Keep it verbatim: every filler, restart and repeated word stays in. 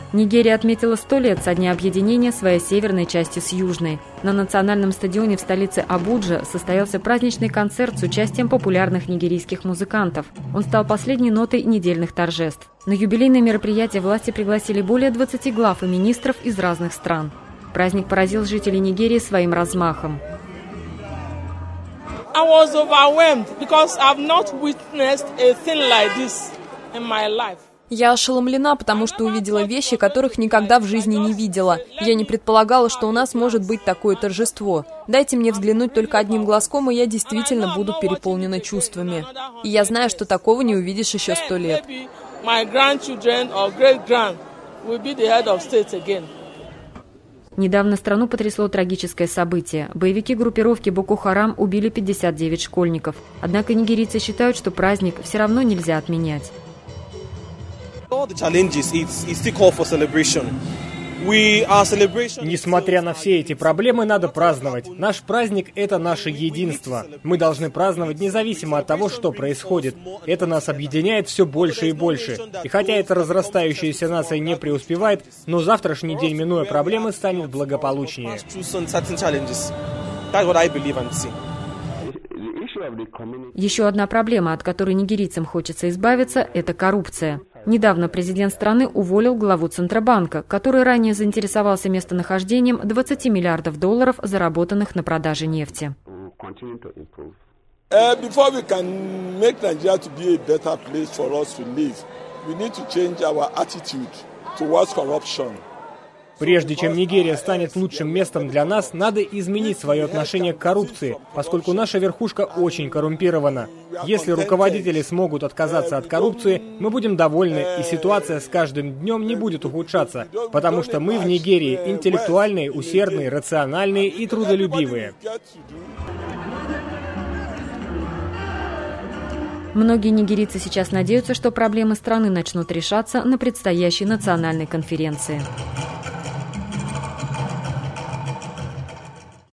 Нигерия отметила сто лет со дня объединения своей северной части с южной. На национальном стадионе в столице Абуджа состоялся праздничный концерт с участием популярных нигерийских музыкантов. Он стал последней нотой недельных торжеств. На юбилейное мероприятие власти пригласили более двадцати глав и министров из разных стран. Праздник поразил жителей Нигерии своим размахом. I was overwhelmed because I've not witnessed a thing like this in my life. Я ошеломлена, потому что увидела вещи, которых никогда в жизни не видела. Я не предполагала, что у нас может быть такое торжество. Дайте мне взглянуть только одним глазком, и я действительно буду переполнена чувствами. И я знаю, что такого не увидишь еще сто лет. Недавно страну потрясло трагическое событие. Боевики группировки Боко Харам убили пятьдесят девять школьников. Однако нигерийцы считают, что праздник все равно нельзя отменять. Несмотря на все эти проблемы, надо праздновать. Наш праздник – это наше единство. Мы должны праздновать независимо от того, что происходит. Это нас объединяет все больше и больше. И хотя эта разрастающаяся нация не преуспевает, но завтрашний день, минуя проблемы, станет благополучнее. Еще одна проблема, от которой нигерийцам хочется избавиться – это коррупция. Недавно президент страны уволил главу Центробанка, который ранее заинтересовался местонахождением двадцати миллиардов долларов, заработанных на продаже нефти. Прежде чем Нигерия станет лучшим местом для нас, надо изменить свое отношение к коррупции, поскольку наша верхушка очень коррумпирована. Если руководители смогут отказаться от коррупции, мы будем довольны, и ситуация с каждым днем не будет ухудшаться, потому что мы в Нигерии интеллектуальные, усердные, рациональные и трудолюбивые. Многие нигерийцы сейчас надеются, что проблемы страны начнут решаться на предстоящей национальной конференции.